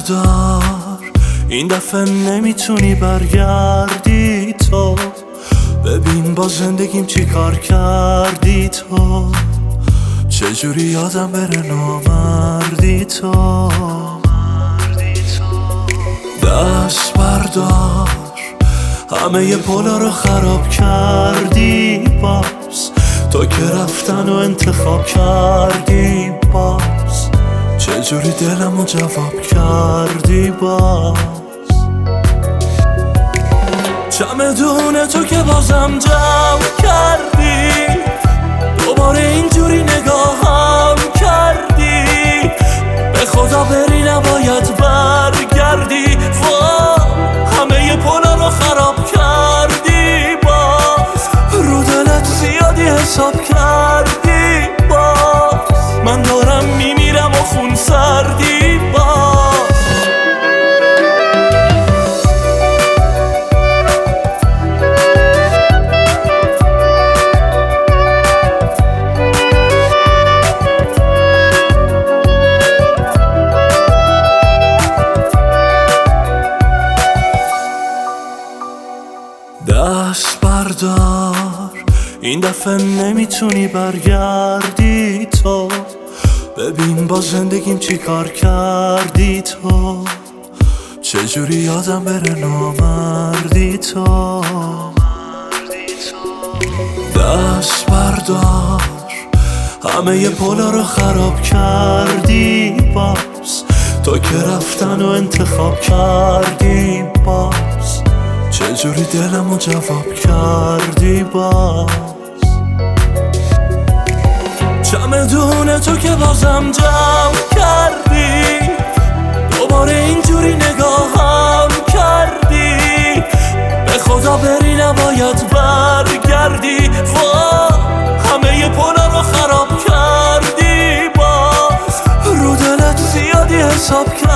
بردار، این دفعه نمیتونی برگردی تو. ببین با زندگیم چی کار کردی تو، چجوری یادم بره نامردی تو. دست بردار، همه پولا رو خراب کردی باز، تو که رفتن و انتخاب کردی باز، چجوری دلمو جواب کردی باز. چمدون تو که بازم جمع کردی، دوباره اینجوری نگاهم کردی، به خدا بری نباید برگردی. همه پولا رو خراب کردی باز، رو دلت زیادی حساب کردی باز، من دارم میمیرم و خون سردی باز. دست بردار، این دفعه نمیتونی برگردی تو. ببین با زندگیم چی کار کردی تو، چجوری یادم بره نامردی تو. دست بردار، همه پولا رو خراب کردی باز، تو که رفتن و انتخاب کردی باز، چجوری دلمو جواب کردی باز. چمدون تو که بازم جمع کردی، دوباره اینجوری نگاهم کردی، به خدا بری نباید برگردی. همه پولا رو خراب کردی باز، رو دلت زیادی حساب کردی.